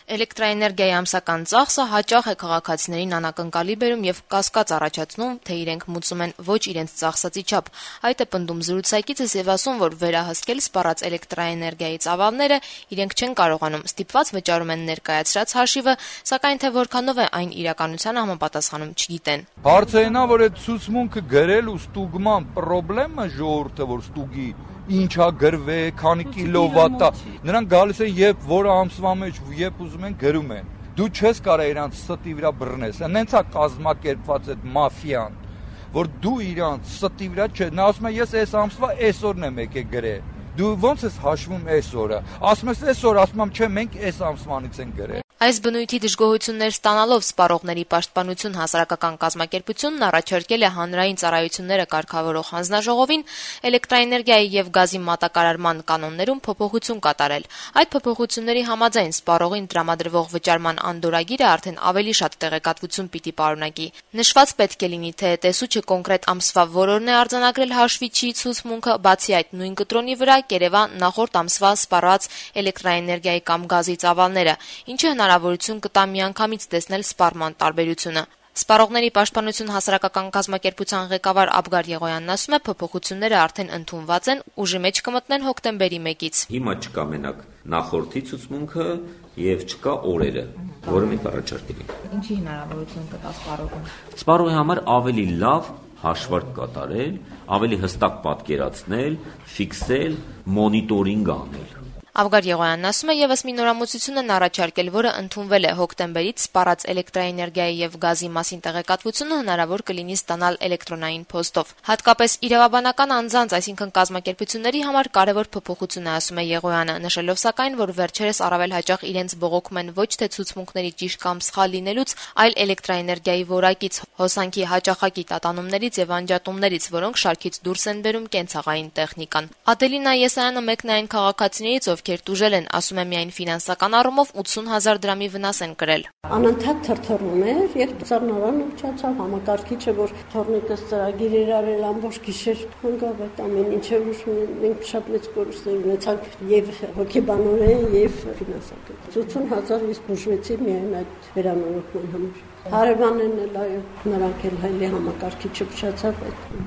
Էլեկտրաէներգիայի ամսական ծախսը հաճախ է քաղաքացիներին անակնկալի բերում եւ կասկած առաջացնում, թե իրենք մուծում են ոչ իրենց ծախսածի չափ։ Այդ է պնդում զրուցակիցս եւ ասում, որ վերահսկել սպառած էլեկտրաէներգիայի ծավալները իրենք չեն կարողանում, ստիպված վճարում են ներկայացրած հաշիվը, սակայն թե որքանով է այն իրականությանը համապատասխանում չգիտեն։ Հարցը նա, որ այդ ցուցմունքը գրել ու ստուգման խնդրեմը ժողովուրդը, որ ստուգի ինչա գրվե, քանի կիլովատ է, նրանք գալիս են երբ որ ամսվա մեջ երբ ուզում են գրում են։ Դու չես կարող իրանց ստի վրա բռնես։ Հենց է կազմակերպված այդ մաֆիան, որ դու իրանց ստի վրա չէ, նա ասում է ես այս ամսվա այսօրն եմ եկել գրել։ Դու ո՞նց ես հաշվում այսօրը։ Ասում ես այսօր, ասում եմ չէ, մենք այս ամսվանից ենք գրել։ Այս բնույթի դժգոհություններ ստանալով Սպառողների պաշտպանություն հասարակական կազմակերպությունն առաջարկել է հանրային ծառայությունները կարգավորող հանձնաժողովին էլեկտրաէներգիայի եւ գազի մատակարարման կանոններում փոփոխություն կատարել։ Այդ փոփոխությունների համաձայն Սպառողին տրամադրվող վճարման անդորրագիրը արդեն ավելի շատ տեղեկատվություն պիտի պարունակի։ Նշված պետք է լինի, թե տեսուչը կոնկրետ ամսվա որորն է արձանագրել հաշվիչի ցուցմունքը, բացի այդ նույն կտրոնի վրա կերևա նախորդ ամսվա սպառած էլեկտրաէներգիայի կամ գազի ծավալները, ինչը հնարավորություն կտա միանգամից տեսնել սպառման տարբերությունը։ Սպառողների պաշտպանություն հասարակական կազմակերպության ղեկավար Աբգար Եղոյանն ասում է, փոփոխությունները արդեն ընդունված են, ուժի մեջ կմտնեն հոկտեմբերի 1-ից։ Հիմա չկա մենակ նախորդի ցուցմունքը եւ չկա օրերը, որը մենք առաջարկել ենք։ Ինչի հնարավորություն կտա սպառողին։ Սպառողի համար ավելի լավ հաշվարկ կատարել, ավելի հստակ պատկերացնել, ֆիքսել, մոնիտորինգ անել։ Աբգար Եղոյանն ասում է, եւս մի նորամուծություն են առաջարկել, որը ընդունվել է հոկտեմբերից սպառած էլեկտրաէներգիայի եւ գազի մասին տեղեկատվությունը հնարավոր կլինի ստանալ էլեկտրոնային փոստով։ Հատկապես իրավաբանական անձանց, այսինքն կազմակերպությունների համար կարևոր փոփոխություն է, ասում է Եղոյանը, նշելով սակայն, որ վերջերս առավել հաճախ իրենց բողոքում են ոչ թե ցուցմունքների ճիշտ կամ սխալ լինելուց, այլ էլեկտրաէներգիայի որակից, հոսանքի հաճախակի տատանումներից եւ անջատումներից, որոնք շարքից դուրս են բերում կենցաղային տեխնիկան։ Ադելինա Եսայանը մեկն է այն քաղաքացիներից, ովքեր տուժել են, ասում է, միայն ֆինանսական առումով 80,000 դրամի վնաս են կրել։ Անընդհատ թրթռում էր, երբ ծառնարանը ուշացավ համակարգիչը, որ թորնիկս ծրագիր էր արել ամբողջ գիշեր, հանգավ այդ ամեն ինչը մենք շատ մեծ կորուստներ ունեցանք եւ հոգեբանորեն եւ ֆինանսական։ 80,000 իսկ բուժվեցի միայն այդ վերանորոգման համար։ Հարևանն էլ այո, նրանք էլ հայլի համակարգիչը փչացավ,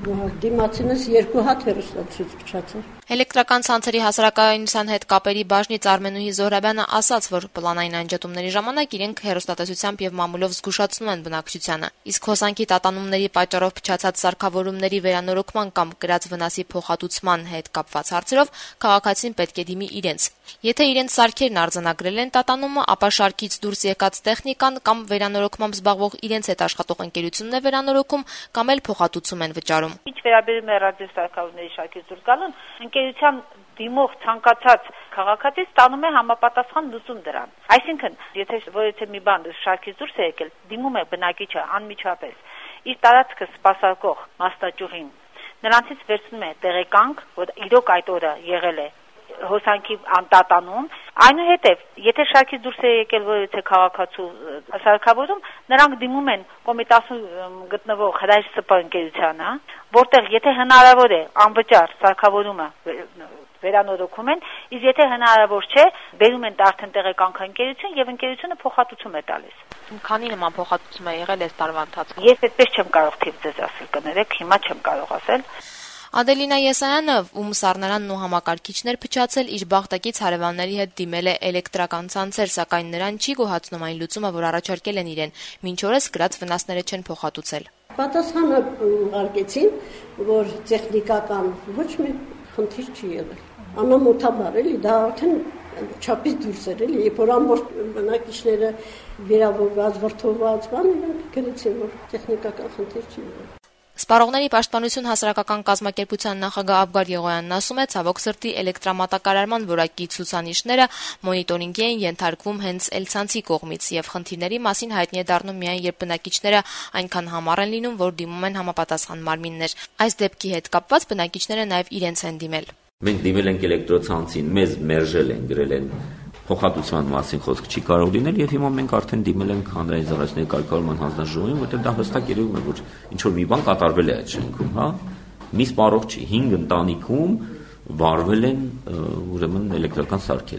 դիմացինս 2 հատ հեռուստացույց փչացավ։ Էլեկտրական ցանցերի հասարակայնության հետ կապերի բաժնից Արմենուհի Զոհրաբյանը ասաց, որ պլանային անջատումների ժամանակ իրենք հեռուստատեսությամբ եւ մամուլով զգուշացնում են բնակչությանը, իսկ հոսանքի տատանումների պատճառով փչացած սարքավորումների վերանորոգման կամ կրած վնասի փոխհատուցման հետ կապված հարցերով քաղաքացին պետք է դիմի իրենց։ Եթե իրենց սարքերն արձանագրել են տատանումը, ապա շարքից դուրս եկած տեխնիկան կամ վերանորոգմամբ զբաղվող իրենց հետ աշխատող ընկերությունն է վերանորոգում կամ էլ փոխհատուցում են վճարում։ Ինչ վերաբերում է ռադիոսարքավորների շարքից դուրս գալուն, ընկերության դիմող ցանկացած քաղաքացի ստանում է համապատասխան լուծում դրան։ Այսինքն, եթե մի բան շարքից դուրս է եկել, դիմում է բնակիչը անմիջապես իր տարածքը սպասարկող մասնաճյուղին, նրանցից վերցնում է տեղեկանք, որ իրոք այդ օրը եղել է հոսանքի անտատանում, այնուհետև, եթե շարքից դուրս է եկել որևէ քաղաքացու սարքավորում, նրանք դիմում են Կոմիտասում գտնվող հրաշսպ ընկերությանը, որտեղ եթե հնարավոր է անվճար սարքավորումը վերանորոգում են, իսկ եթե հնարավոր չէ, բերում են արդեն տեղեկանք ընկերություն եւ ընկերությունը փոխհատուցում է տալիս։ Քանի նման փոխհատուցում է եղել այս տարվա ընթացքում։ Ես այդպես չեմ կարող թիվ ձեզ ասել, կներեք, հիմա չեմ կարող ասել։ Ադելինա Եսայանը, ում սառնարանն ու համակարգիչներ փչացել, իր բախտակից հարևանների հետ դիմել է էլեկտրական ցանցեր, սակայն նրան չի գոհացնում այն լուծումը, որ առաջարկել են իրեն։ Մինչ օրս գրած վնասները չեն փոխհատուցել։ Պատասխանը ուղարկեցին, որ տեխնիկական ոչ մի խնդիր չի եղել։ Անամոթաբար էլի, դա արդեն չափից դուրս էր էլի, երբ որ ամբողջ բնակիչները վիրավորված, վրդովված բան գրեցին, որ տեխնիկական խնդիր չի եղել։ Սպառողների պաշտպանություն հասարակական կազմակերպության նախագահ Աբգար Եղոյանն ասում է, ցավոք սրտի էլեկտրամատակարարման որակի ցուցանիշները մոնիտորինգի են ենթարկվում հենց Էլցանցի կողմից եւ խնդիրների մասին հայտնի է դառնում միայն երբ բնակիչները այնքան համառ են լինում, որ դիմում են համապատասխան մարմիններ։ Այս դեպքի հետ կապված բնակիչները նաեւ իրենց են դիմել։ Մենք դիմել ենք էլեկտրոցանցին, մեզ մերժել են, գրել են փոխհատուցման մասին խոսք չի կարող լինել եւ հիմա մենք արդեն դիմել ենք հանրային ծառայությունների կարգավորման հանձնաժողովին, որտեղ դա հստակ երևում է, որ ինչ որ մի բան կատարվել է այդ շենքում, հա։ Մի սպառող չի, 5 ընտանիքում վարվել են ուրեմն էլեկտրական սարքերը։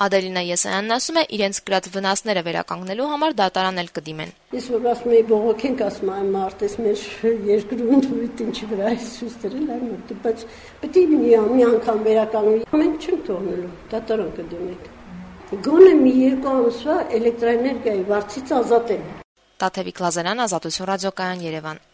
Ադելինա Եսայանն ասում է, իրենց կրած վնասները վերականգնելու համար դատարան էլ կդիմեն։ Ես որ ասում եմ բողոքենք, ասում եմ մարդես մեր երկրում ինչի վրա է ցույց դրել այդ, բայց պետք է մի անգամ վերականգնի։ Մենք չենք թողնելու, դատարան կդիմենք։ Գոնե մի երկու ամսվա էլեկտրաէներգիայի վարձից ազատել։ Տաթևիկ Լազարյան, Ազատություն ռադիոկայան, Երևան։